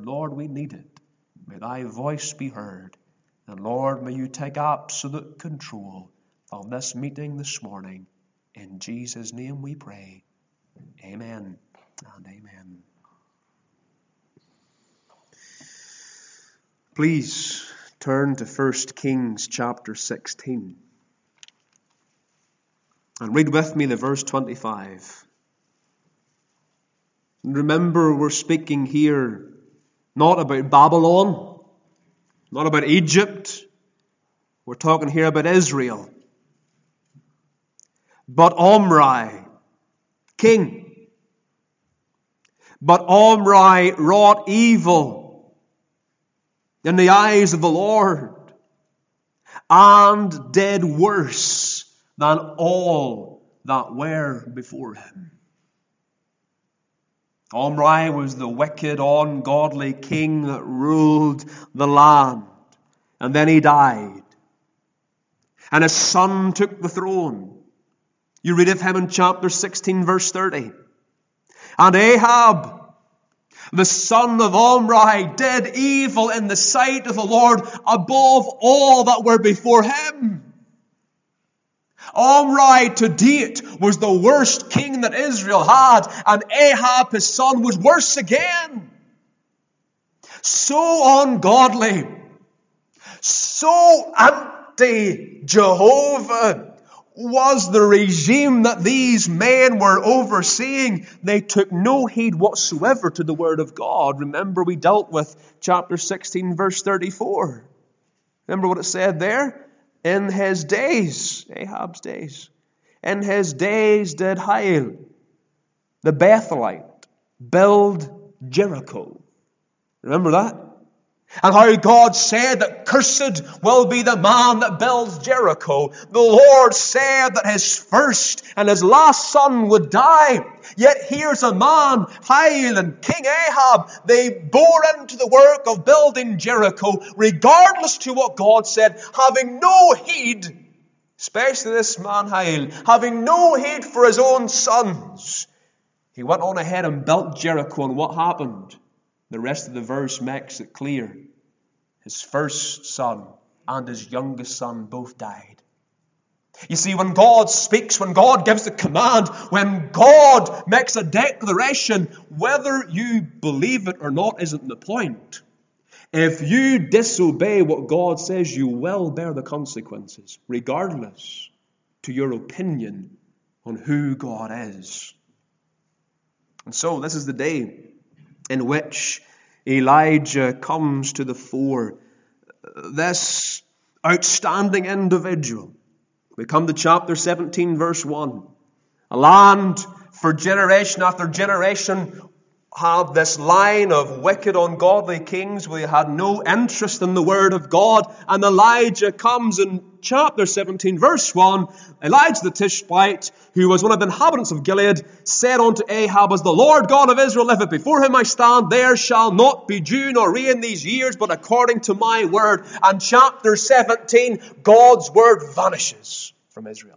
Lord, we need it. May thy voice be heard. And Lord, may you take absolute control of this meeting this morning. In Jesus' name we pray. Amen and amen. Please turn to 1 Kings chapter 16. And read with me the verse 25. And remember, we're speaking here not about Babylon, not about Egypt. We're talking here about Israel. But Omri, king. But Omri wrought evil in the eyes of the Lord, and did worse than all that were before him. Omri was the wicked, ungodly king that ruled the land. And then he died. And his son took the throne. You read of him in chapter 16, verse 30. And Ahab, the son of Omri, did evil in the sight of the Lord above all that were before him. Omri to date was the worst king that Israel had, and Ahab, his son, was worse again. So ungodly, so anti-Jehovah was the regime that these men were overseeing. They took no heed whatsoever to the word of God. Remember, we dealt with chapter 16, verse 34. Remember what it said there? In his days, Ahab's days, in his days did Hiel, the Bethelite, build Jericho. Remember that? And how God said that cursed will be the man that builds Jericho. The Lord said that his first and his last son would die. Yet here's a man, Hiel and King Ahab, they bore into the work of building Jericho, regardless to what God said, having no heed, especially this man Hiel, having no heed for his own sons. He went on ahead and built Jericho, and what happened? The rest of the verse makes it clear. His first son and his youngest son both died. You see, when God speaks, when God gives a command, when God makes a declaration, whether you believe it or not isn't the point. If you disobey what God says, you will bear the consequences, regardless to your opinion on who God is. And so this is the day in which Elijah comes to the fore. This outstanding individual. We come to chapter 17, verse 1. A land for generation after generation had this line of wicked, ungodly kings where they had no interest in the word of God. And Elijah comes in chapter 17, verse 1. Elijah the Tishbite, who was one of the inhabitants of Gilead, said unto Ahab, As the Lord God of Israel liveth, before him I stand, there shall not be dew nor rain these years, but according to my word. And chapter 17, God's word vanishes from Israel.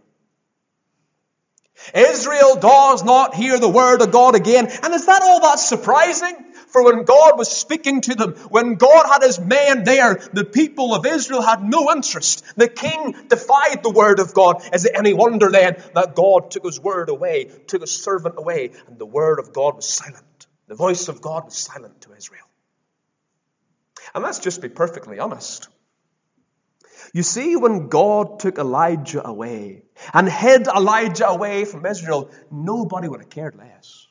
Israel does not hear the word of God again. And is that all that surprising? For when God was speaking to them, when God had his men there, the people of Israel had no interest. The king defied the word of God. Is it any wonder then that God took his word away, took his servant away, and the word of God was silent? The voice of God was silent to Israel. And let's just be perfectly honest. You see, when God took Elijah away and hid Elijah away from Israel, nobody would have cared less.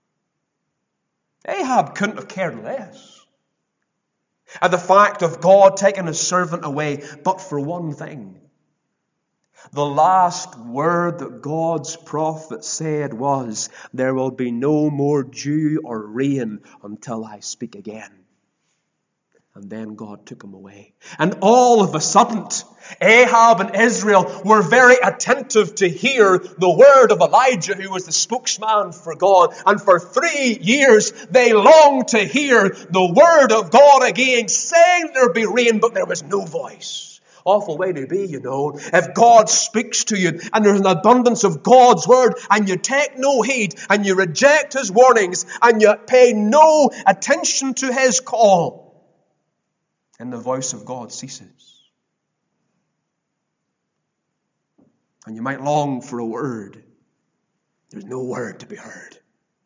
Ahab couldn't have cared less at the fact of God taking his servant away, but for one thing. The last word that God's prophet said was, there will be no more dew or rain until I speak again. And then God took him away. And all of a sudden, Ahab and Israel were very attentive to hear the word of Elijah, who was the spokesman for God. And for 3 years, they longed to hear the word of God again, saying there'd be rain, but there was no voice. Awful way to be, you know. If God speaks to you and there's an abundance of God's word and you take no heed and you reject His warnings and you pay no attention to His call, then the voice of God ceases. And you might long for a word. There's no word to be heard.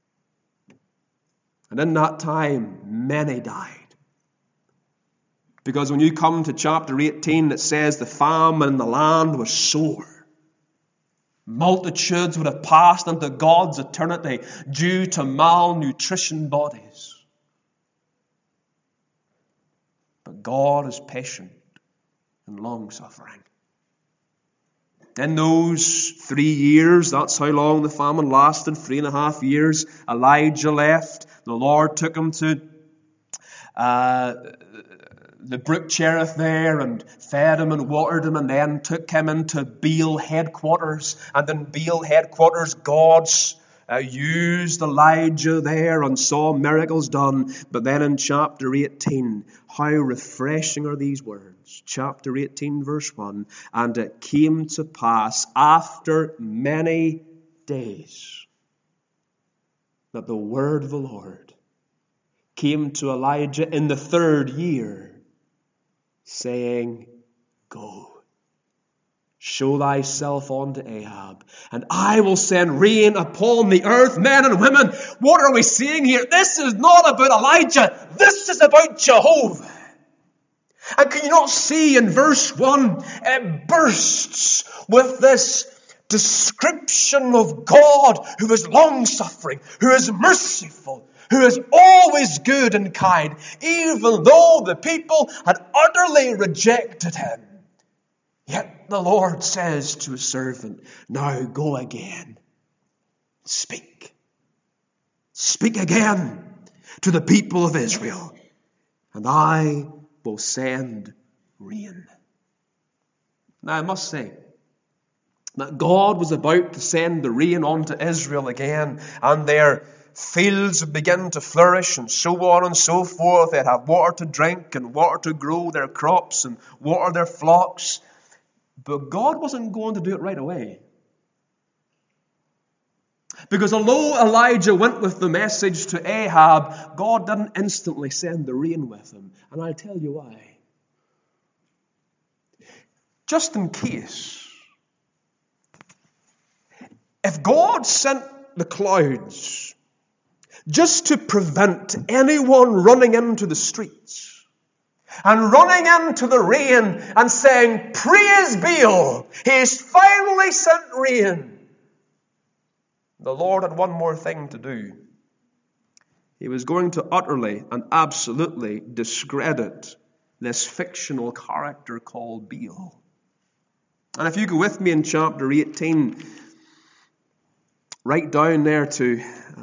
And in that time, many died. Because when you come to chapter 18, it says the famine in the land was sore. Multitudes would have passed into God's eternity due to malnutrition bodies. But God is patient and long-suffering. In those 3 years, that's how long the famine lasted, 3.5 years, Elijah left. The Lord took him to the brook Cherith there and fed him and watered him, and then took him into Baal headquarters. And in Baal headquarters, God used Elijah there and saw miracles done. But then in chapter 18, how refreshing are these words. Chapter 18, verse 1. And it came to pass after many days that the word of the Lord came to Elijah in the 3rd year, saying, Go, show thyself unto Ahab, and I will send rain upon the earth. Men and women, what are we seeing here? This is not about Elijah. This is about Jehovah. And can you not see in verse 1, it bursts with this description of God who is long-suffering, who is merciful, who is always good and kind, even though the people had utterly rejected Him. Yet the Lord says to His servant, Now go again. Speak. Speak again to the people of Israel, and I will send rain. Now I must say that God was about to send the rain onto Israel again, and their fields would begin to flourish and so on and so forth. They'd have water to drink and water to grow their crops and water their flocks. But God wasn't going to do it right away. Because although Elijah went with the message to Ahab, God didn't instantly send the rain with him. And I'll tell you why. Just in case, if God sent the clouds just to prevent anyone running into the streets and running into the rain and saying, Praise Baal, He's finally sent rain, the Lord had one more thing to do. He was going to utterly and absolutely discredit this fictional character called Baal. And if you go with me in chapter 18, right down there to,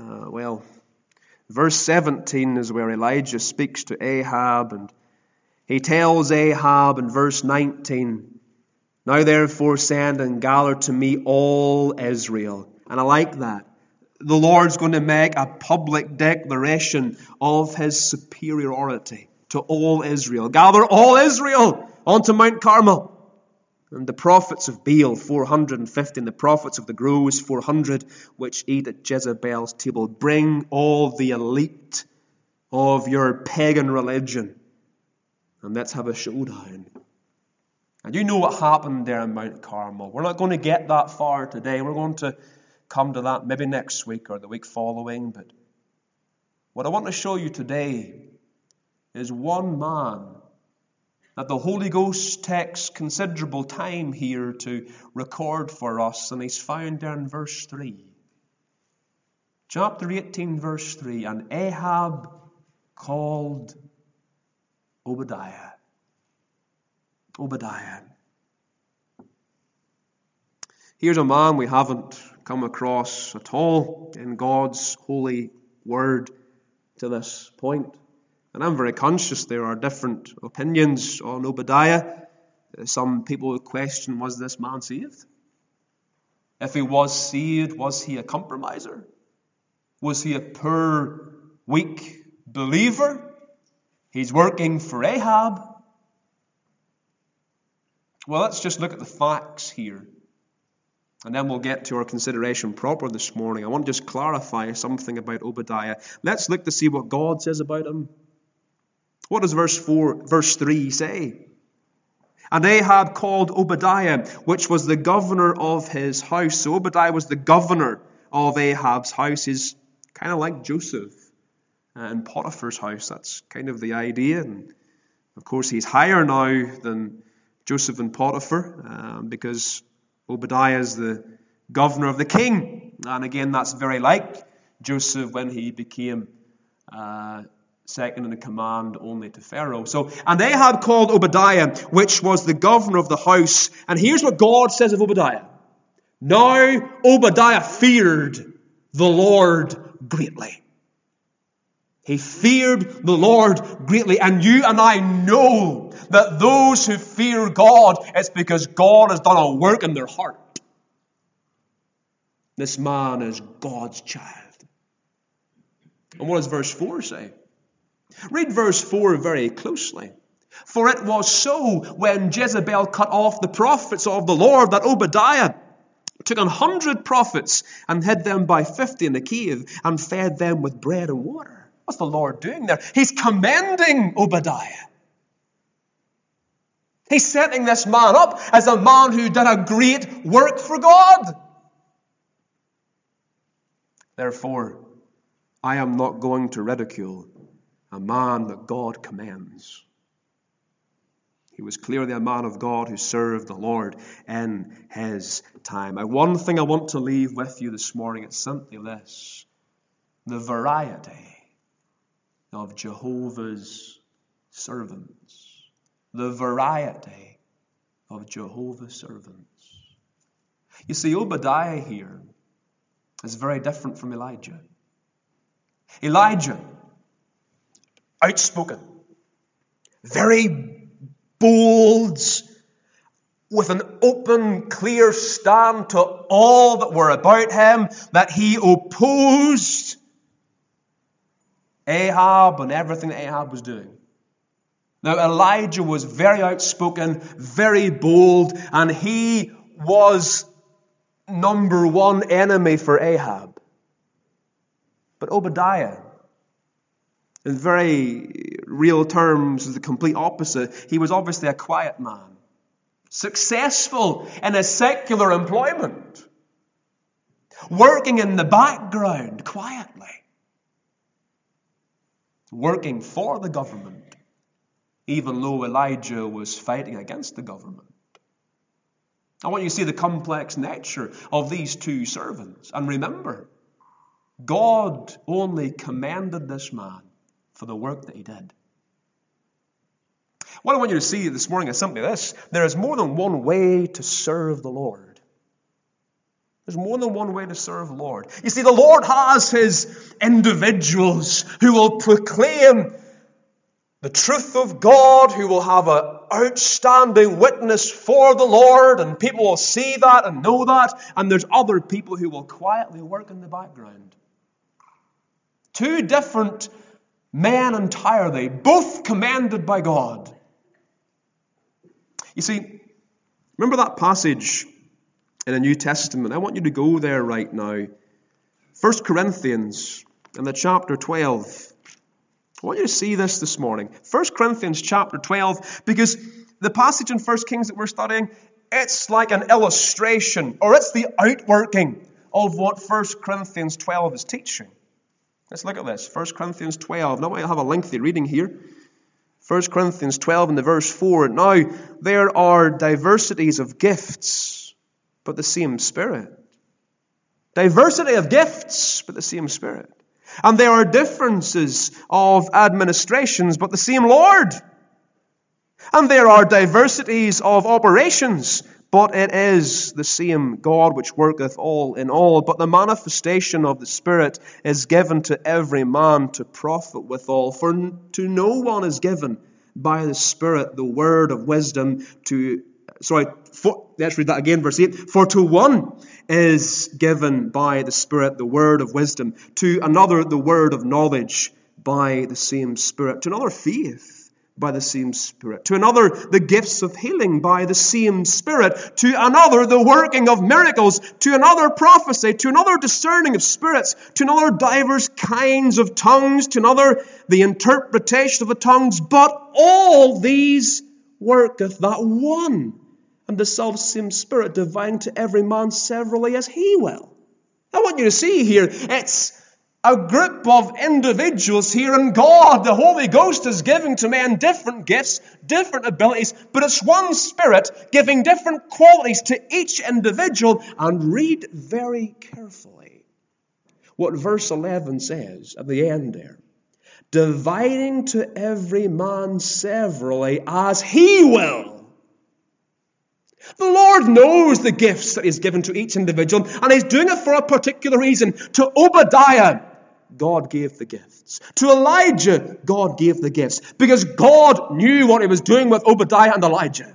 verse 17 is where Elijah speaks to Ahab, and he tells Ahab in verse 19, Now therefore send and gather to me all Israel. And I like that. The Lord's going to make a public declaration of His superiority to all Israel. Gather all Israel onto Mount Carmel. And the prophets of Baal, 450, and the prophets of the groves, 400, which eat at Jezebel's table. Bring all the elite of your pagan religion, and let's have a showdown. And you know what happened there in Mount Carmel. We're not going to get that far today. We're going to come to that maybe next week or the week following. But what I want to show you today is one man that the Holy Ghost takes considerable time here to record for us, and he's found there in verse 3. Chapter 18, verse 3, And Ahab called Obadiah. Obadiah. Here's a man we haven't come across at all in God's holy word to this point. And I'm very conscious there are different opinions on Obadiah. Some people would question, was this man saved? If he was saved, was he a compromiser? Was he a poor, weak believer? He's working for Ahab. Well, let's just look at the facts here. And then we'll get to our consideration proper this morning. I want to just clarify something about Obadiah. Let's look to see what God says about him. What does verse 3 say? And Ahab called Obadiah, which was the governor of his house. So Obadiah was the governor of Ahab's house. He's kind of like Joseph in Potiphar's house. That's kind of the idea. And of course, he's higher now than Joseph and Potiphar because Obadiah is the governor of the king. And again, that's very like Joseph when he became second in command only to Pharaoh. And Ahab called Obadiah, which was the governor of the house. And here's what God says of Obadiah. Now Obadiah feared the Lord greatly. He feared the Lord greatly. And you and I know that those who fear God, it's because God has done a work in their heart. This man is God's child. And what does verse 4 say? Read verse 4 very closely. For it was so when Jezebel cut off the prophets of the Lord that Obadiah took 100 prophets and hid them by 50 in a cave and fed them with bread and water. What's the Lord doing there? He's commending Obadiah. He's setting this man up as a man who did a great work for God. Therefore, I am not going to ridicule a man that God commends. He was clearly a man of God who served the Lord in his time. One thing I want to leave with you this morning is simply this: the variety of Jehovah's servants. The variety of Jehovah's servants. You see, Obadiah here is very different from Elijah. Elijah, outspoken, very bold, with an open, clear stand to all that were about him, that he opposed Ahab and everything that Ahab was doing. Now, Elijah was very outspoken, very bold, and he was number one enemy for Ahab. But Obadiah, in very real terms, is the complete opposite. He was obviously a quiet man, successful in his secular employment, working in the background quietly, working for the government, even though Elijah was fighting against the government. I want you to see the complex nature of these two servants. And remember, God only commended this man for the work that he did. What I want you to see this morning is simply this: there is more than one way to serve the Lord. There's more than one way to serve the Lord. You see, the Lord has his individuals who will proclaim the truth of God, who will have an outstanding witness for the Lord, and people will see that and know that. And there's other people who will quietly work in the background. Two different men entirely, both commended by God. You see, remember that passage in the New Testament? I want you to go there right now. 1 Corinthians in the chapter 12. I want you to see this morning. 1 Corinthians chapter 12, because the passage in 1 Kings that we're studying, it's like an illustration, or it's the outworking of what 1 Corinthians 12 is teaching. Let's look at this. 1 Corinthians 12. Now I have a lengthy reading here. 1 Corinthians 12 in the verse 4. Now there are diversities of gifts, but the same Spirit. Diversity of gifts, but the same Spirit. And there are differences of administrations, but the same Lord. And there are diversities of operations, but it is the same God which worketh all in all. But the manifestation of the Spirit is given to every man to profit withal. For to no one is given by the Spirit the word of wisdom let's read that again, verse 8. For to one is given by the Spirit the word of wisdom, to another the word of knowledge by the same Spirit, to another faith by the same Spirit. To another, the gifts of healing by the same Spirit. To another, the working of miracles. To another, prophecy. To another, discerning of spirits. To another, divers kinds of tongues. To another, the interpretation of the tongues. But all these worketh that one and the selfsame Spirit, dividing to every man severally as he will. I want you to see here, it's a group of individuals here, and God, the Holy Ghost, is giving to men different gifts, different abilities, but it's one Spirit giving different qualities to each individual. And read very carefully what verse 11 says at the end there. Dividing to every man severally as he will. The Lord knows the gifts that He's given to each individual, and He's doing it for a particular reason. To Obadiah, God gave the gifts. To Elijah, God gave the gifts. Because God knew what He was doing with Obadiah and Elijah.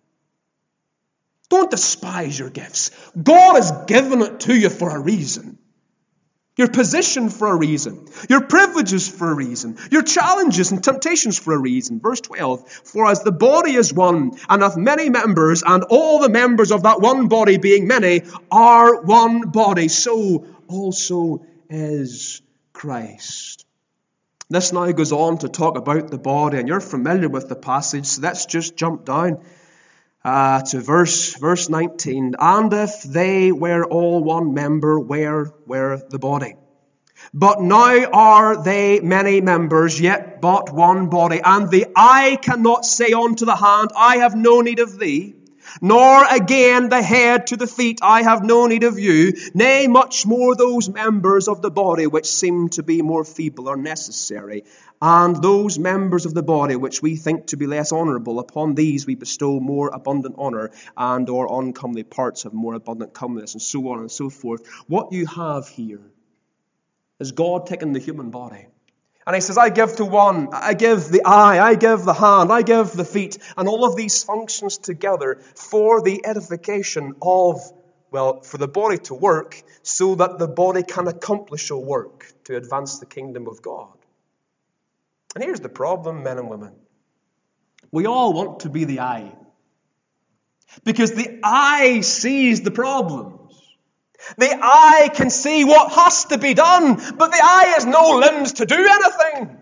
Don't despise your gifts. God has given it to you for a reason. Your position for a reason. Your privileges for a reason. Your challenges and temptations for a reason. Verse 12. For as the body is one, and hath many members, and all the members of that one body, being many, are one body, so also is Christ. This now goes on to talk about the body, and you're familiar with the passage, so let's just jump down to verse 19. And if they were all one member, where were the body? But now are they many members, yet but one body. And the eye cannot say unto the hand, I have no need of thee. Nor again the head to the feet, I have no need of you. Nay, much more those members of the body which seem to be more feeble are necessary. And those members of the body which we think to be less honourable, upon these we bestow more abundant honour, and our uncomely parts have more abundant comeliness, and so on and so forth. What you have here is God taking the human body. And He says, I give to one, I give the eye, I give the hand, I give the feet, and all of these functions together for the edification of, for the body to work, so that the body can accomplish a work to advance the kingdom of God. And here's the problem, men and women. We all want to be the eye. Because the eye sees the problems. The eye can see what has to be done, but the eye has no limbs to do anything.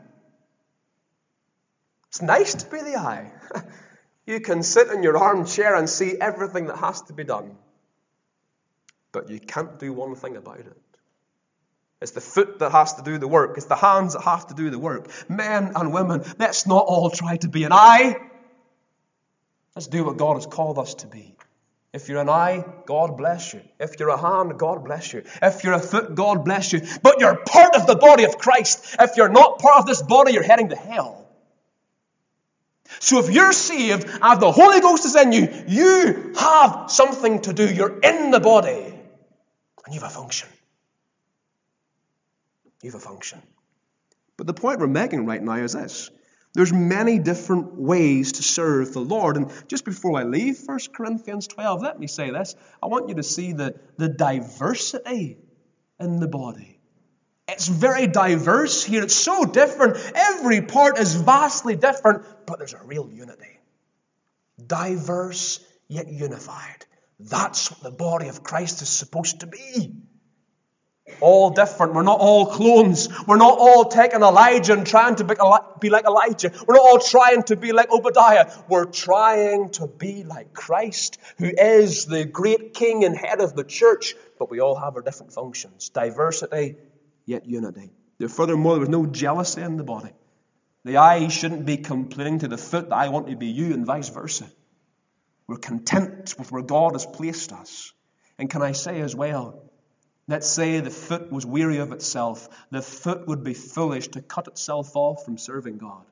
It's nice to be the eye. You can sit in your armchair and see everything that has to be done. But you can't do one thing about it. It's the foot that has to do the work. It's the hands that have to do the work. Men and women, let's not all try to be an eye. Let's do what God has called us to be. If you're an eye, God bless you. If you're a hand, God bless you. If you're a foot, God bless you. But you're part of the body of Christ. If you're not part of this body, you're heading to hell. So if you're saved and the Holy Ghost is in you, you have something to do. You're in the body. And you have a function. You have a function. But the point we're making right now is this. There's many different ways to serve the Lord. And just before I leave 1 Corinthians 12, let me say this. I want you to see the diversity in the body. It's very diverse here. It's so different. Every part is vastly different, but there's a real unity. Diverse yet unified. That's what the body of Christ is supposed to be. All different. We're not all clones. We're not all taking Elijah and trying to be like Elijah. We're not all trying to be like Obadiah. We're trying to be like Christ, who is the great king and head of the church. But we all have our different functions. Diversity, yet unity. Furthermore, there was no jealousy in the body. The eye shouldn't be complaining to the foot that I want to be you, and vice versa. We're content with where God has placed us. And can I say as well, let's say the foot was weary of itself. The foot would be foolish to cut itself off from serving God.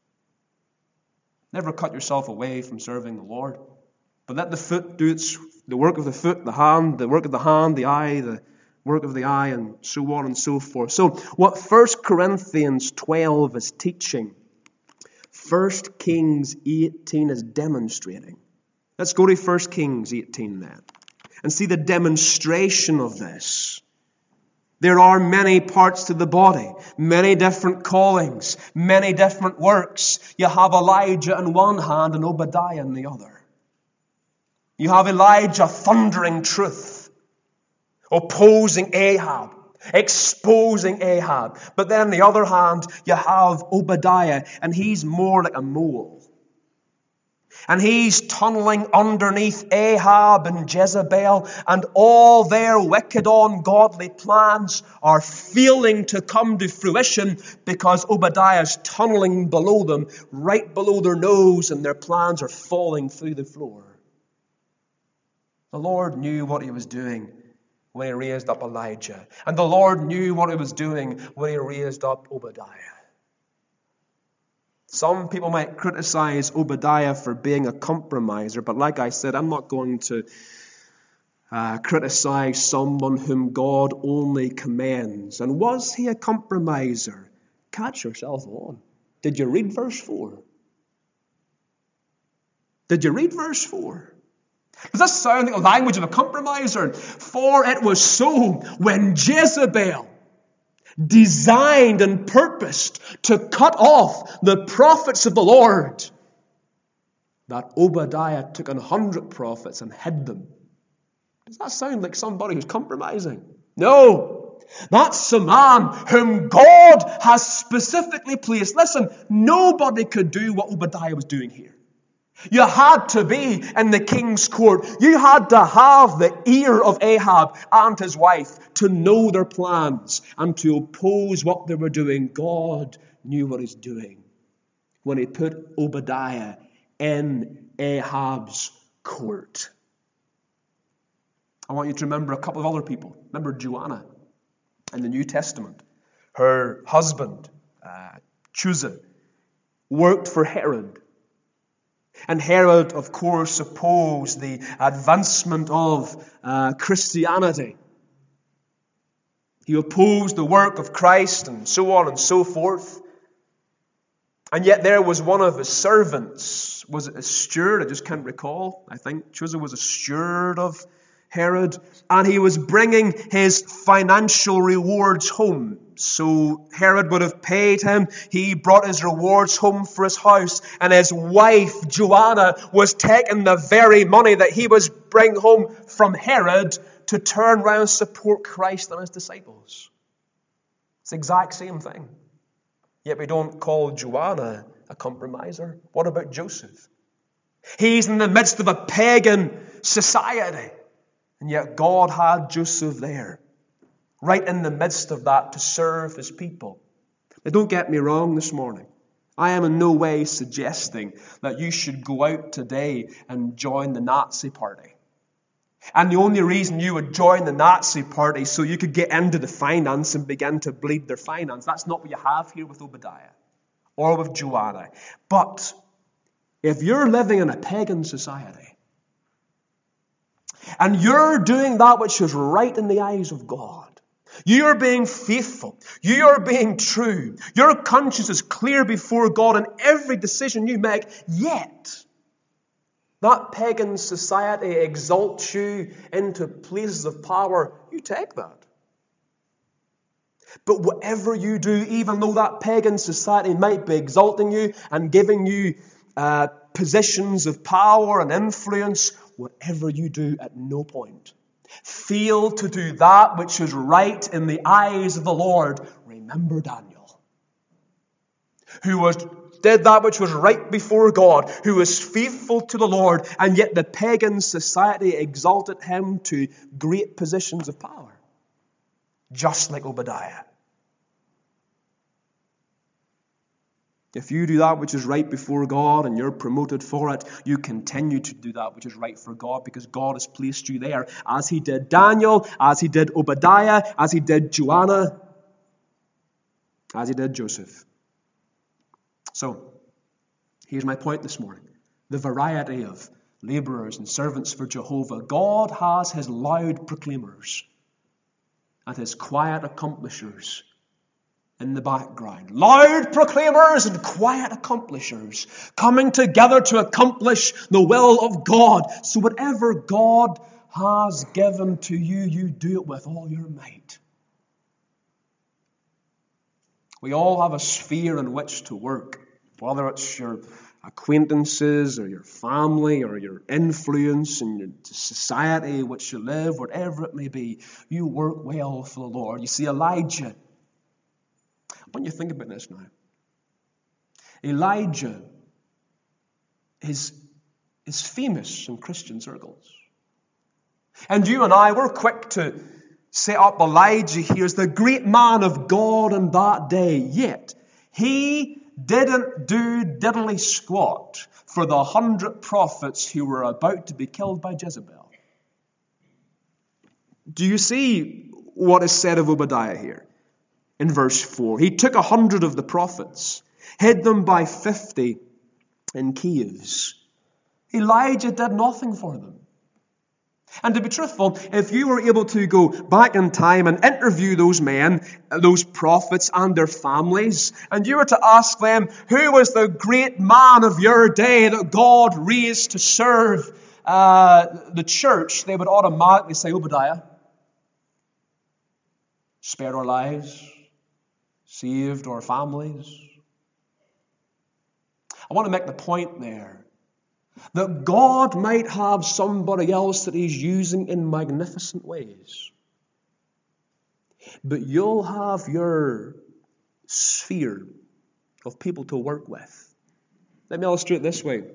Never cut yourself away from serving the Lord. But let the foot do the work of the foot, the hand, the work of the hand, the eye, the work of the eye, and so on and so forth. So what 1 Corinthians 12 is teaching, 1 Kings 18 is demonstrating. Let's go to 1 Kings 18 then. And see the demonstration of this. There are many parts to the body, many different callings, many different works. You have Elijah in one hand and Obadiah in the other. You have Elijah thundering truth, opposing Ahab, exposing Ahab. But then on the other hand, you have Obadiah, and he's more like a mole. And he's tunneling underneath Ahab and Jezebel, and all their wicked, ungodly plans are failing to come to fruition because Obadiah's tunneling below them, right below their nose, and their plans are falling through the floor. The Lord knew what he was doing when he raised up Elijah. And the Lord knew what he was doing when he raised up Obadiah. Some people might criticize Obadiah for being a compromiser, but like I said, I'm not going to criticize someone whom God only commends. And was he a compromiser? Catch yourself on. Did you read verse 4? Did you read verse 4? Does this sound like the language of a compromiser? For it was so when Jezebel designed and purposed to cut off the prophets of the Lord, that Obadiah took 100 prophets and hid them. Does that sound like somebody who's compromising? No. That's the man whom God has specifically placed. Listen, nobody could do what Obadiah was doing here. You had to be in the king's court. You had to have the ear of Ahab and his wife to know their plans and to oppose what they were doing. God knew what he's doing when he put Obadiah in Ahab's court. I want you to remember a couple of other people. Remember Joanna in the New Testament. Her husband, Chuza, worked for Herod. And Herod, of course, opposed the advancement of Christianity. He opposed the work of Christ and so on and so forth. And yet there was one of his servants. Was it a steward? I just can't recall. I think Chuza was a steward of Herod. And he was bringing his financial rewards home. So Herod would have paid him. He brought his rewards home for his house. And his wife, Joanna, was taking the very money that he was bringing home from Herod to turn around and support Christ and his disciples. It's the exact same thing. Yet we don't call Joanna a compromiser. What about Joseph? He's in the midst of a pagan society. And yet God had Joseph there, right in the midst of that, to serve his people. Now, don't get me wrong this morning. I am in no way suggesting that you should go out today and join the Nazi party. And the only reason you would join the Nazi party so you could get into the finance and begin to bleed their finance. That's not what you have here with Obadiah or with Joanna. But if you're living in a pagan society, and you're doing that which is right in the eyes of God, you are being faithful, you are being true, your conscience is clear before God in every decision you make, yet that pagan society exalts you into places of power, you take that. But whatever you do, even though that pagan society might be exalting you and giving you positions of power and influence, whatever you do, at no point fail to do that which is right in the eyes of the Lord. Remember Daniel, who did that which was right before God, who was faithful to the Lord, and yet the pagan society exalted him to great positions of power, just like Obadiah. If you do that which is right before God and you're promoted for it, you continue to do that which is right for God because God has placed you there, as he did Daniel, as he did Obadiah, as he did Joanna, as he did Joseph. So, here's my point this morning. The variety of laborers and servants for Jehovah. God has his loud proclaimers and his quiet accomplishers in the background. Loud proclaimers and quiet accomplishers coming together to accomplish the will of God. So whatever God has given to you, you do it with all your might. We all have a sphere in which to work, whether it's your acquaintances or your family or your influence in your society in which you live, whatever it may be. You work well for the Lord. You see, Elijah, when you think about this now, Elijah is famous in Christian circles. And you and I, we're quick to set up Elijah here as the great man of God in that day. Yet, he didn't do diddly squat for the 100 prophets who were about to be killed by Jezebel. Do you see what is said of Obadiah here? In verse 4, he took 100 of the prophets, hid them by 50 in caves. Elijah did nothing for them. And to be truthful, if you were able to go back in time and interview those men, those prophets and their families, and you were to ask them, who was the great man of your day that God raised to serve the church, they would automatically say Obadiah. Spared our lives, saved our families. I want to make the point there that God might have somebody else that He's using in magnificent ways. But you'll have your sphere of people to work with. Let me illustrate this way.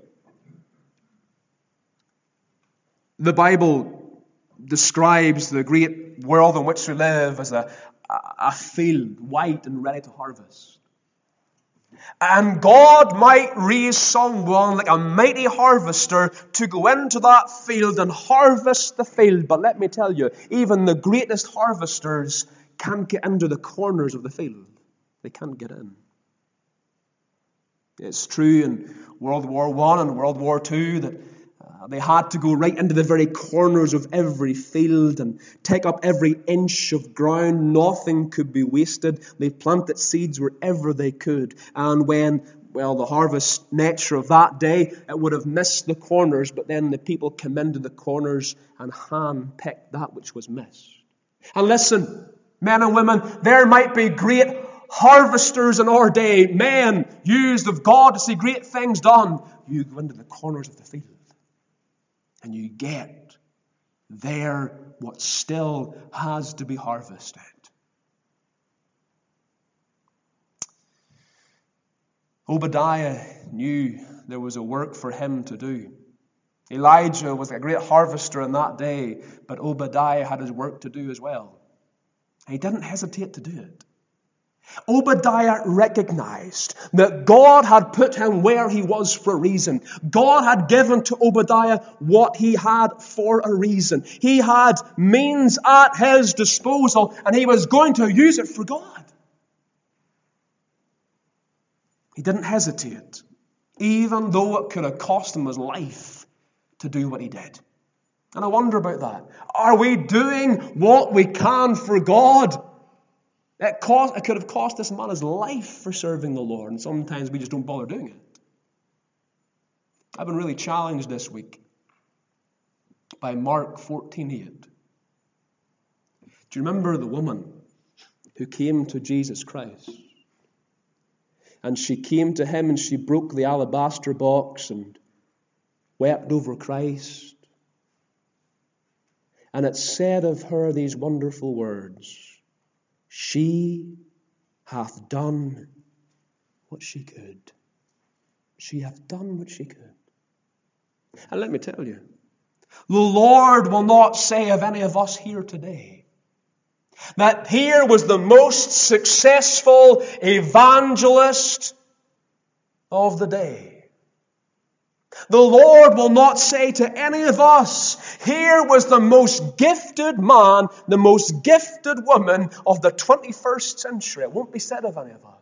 The Bible describes the great world in which we live as a field, white and ready to harvest. And God might raise someone like a mighty harvester to go into that field and harvest the field. But let me tell you, even the greatest harvesters can't get into the corners of the field. They can't get in. It's true in World War I and World War II that they had to go right into the very corners of every field and take up every inch of ground. Nothing could be wasted. They planted seeds wherever they could. And when, the harvest nature of that day, it would have missed the corners, but then the people came into the corners and hand-picked that which was missed. And listen, men and women, there might be great harvesters in our day, men used of God to see great things done. You go into the corners of the field. And you get there what still has to be harvested. Obadiah knew there was a work for him to do. Elijah was a great harvester in that day, but Obadiah had his work to do as well. He didn't hesitate to do it. Obadiah recognized that God had put him where he was for a reason. God had given to Obadiah what he had for a reason. He had means at his disposal, and he was going to use it for God. He didn't hesitate, even though it could have cost him his life to do what he did. And I wonder about that. Are we doing what we can for God? It could have cost this man his life for serving the Lord, and sometimes we just don't bother doing it. I've been really challenged this week by Mark 14:8. Do you remember the woman who came to Jesus Christ? And she came to him and she broke the alabaster box and wept over Christ. And it said of her these wonderful words, "She hath done what she could." She hath done what she could. And let me tell you, the Lord will not say of any of us here today that here was the most successful evangelist of the day. The Lord will not say to any of us, here was the most gifted man, the most gifted woman of the 21st century. It won't be said of any of us.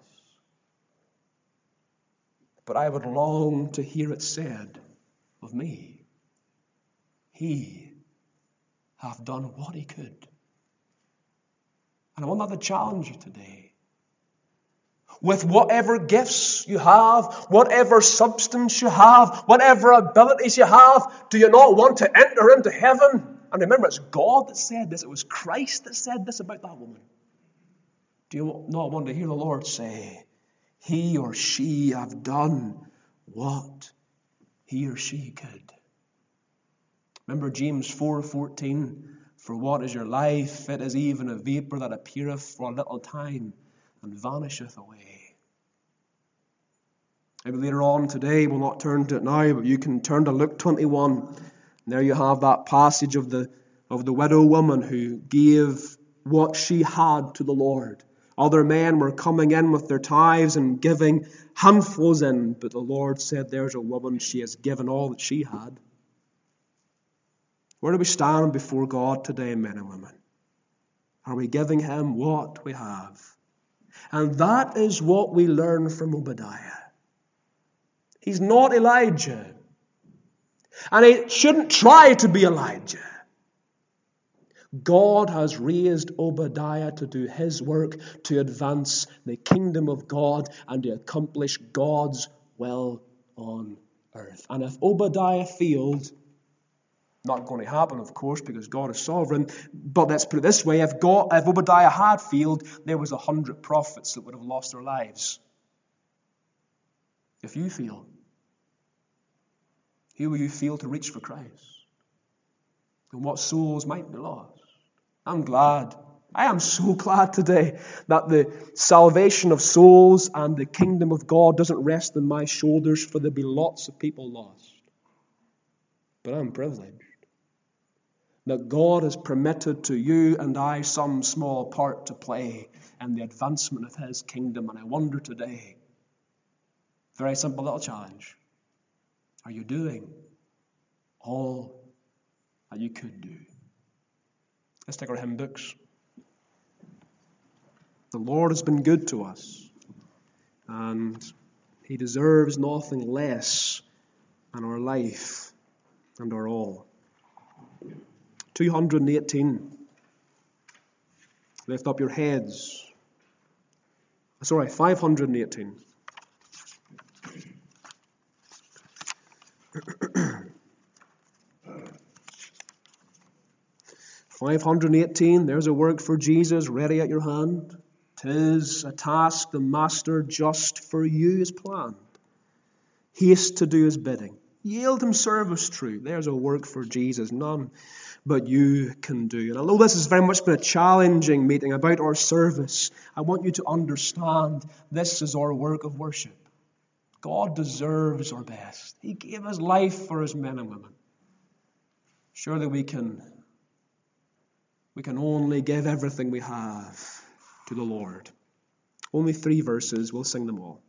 But I would long to hear it said of me. He hath done what he could. And I want that to challenge you today. With whatever gifts you have, whatever substance you have, whatever abilities you have, do you not want to enter into heaven? And remember, it's God that said this. It was Christ that said this about that woman. Do you not want to hear the Lord say, he or she have done what he or she could? Remember James 4:14, for what is your life? It is even a vapor that appeareth for a little time and vanisheth away. Maybe later on today, we'll not turn to it now, but you can turn to Luke 21. And there you have that passage of the widow woman who gave what she had to the Lord. Other men were coming in with their tithes and giving handfuls in, but the Lord said, there's a woman, she has given all that she had. Where do we stand before God today, men and women? Are we giving him what we have? And that is what we learn from Obadiah. He's not Elijah. And he shouldn't try to be Elijah. God has raised Obadiah to do his work, to advance the kingdom of God and to accomplish God's will on earth. And if Obadiah failed, not going to happen, of course, because God is sovereign, but let's put it this way, if Obadiah had failed, there was 100 prophets that would have lost their lives. If you fail, who will you fail to reach for Christ? And what souls might be lost? I'm glad. I am so glad today that the salvation of souls and the kingdom of God doesn't rest on my shoulders, for there'll be lots of people lost. But I'm privileged that God has permitted to you and I some small part to play in the advancement of his kingdom. And I wonder today, very simple little challenge, are you doing all that you could do? Let's take our hymn books. The Lord has been good to us, and he deserves nothing less than our life and our all. 218. Lift up your heads. 518. 518, there's a work for Jesus ready at your hand. 'Tis a task the Master just for you has planned. Haste to do his bidding. Yield him service true. There's a work for Jesus, none but you can do. And although this has very much been a challenging meeting about our service, I want you to understand this is our work of worship. God deserves our best. He gave his life for his men and women. Surely we can only give everything we have to the Lord. Only 3 verses, we'll sing them all.